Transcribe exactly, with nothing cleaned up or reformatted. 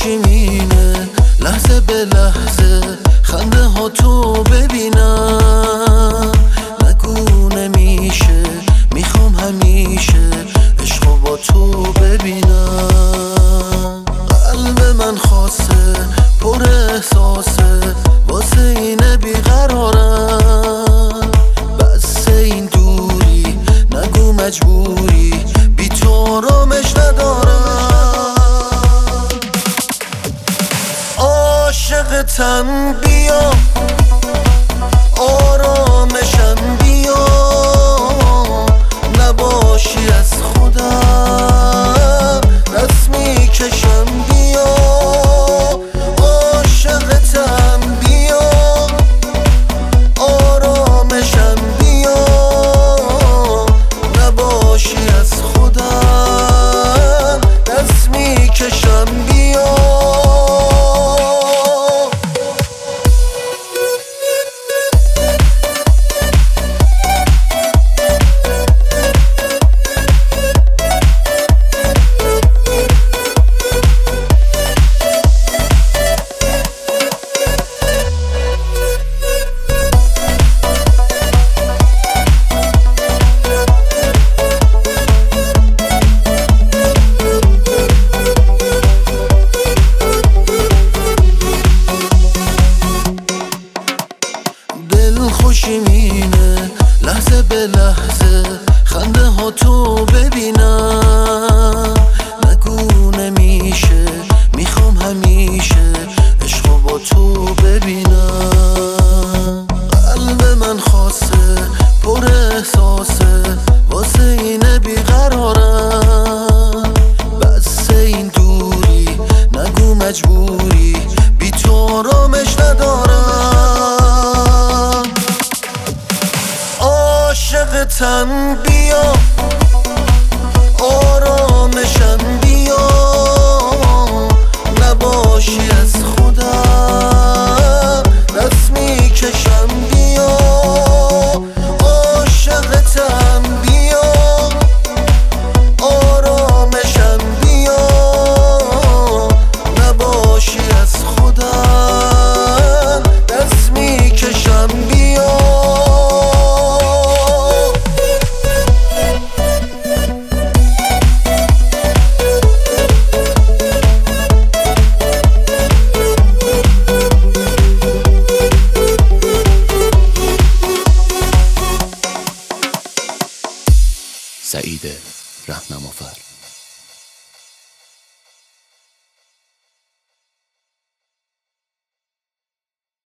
خوشیم اینه لحظه به لحظه خنده ها تو ببینم. نگو نمیشه میخوام همیشه عشقو با تو ببینم. قلب من خاصه پر احساسه واسه اینه بیقرارم. بس این دوری نگو مجبوری بی تو آرامش ندارم. عاشقتم بیا آرامشم بیا نباشی از خودم دست میکشم بیا. عاشقتم بیا آرامشم بیا نباشی از خودم دست میکشم بیا. خوشیم اینه لحظه به لحظه خنده ها تو ببینم. نگو نمیشه میخوام همیشه عشقو با تو ببینم. قلب من خاصه پر احساسه واسه اینه بیقرارم. بس این دوری نگو مجبوری بی تو آرامش ندارم. عاشقتم بیا آرامشم بیا نباشی از خودم دست میکشم بیا. عاشقتم بیا آرامشم بیا نباشی از خودم دست میکشم بیا. سعید رهنمافر.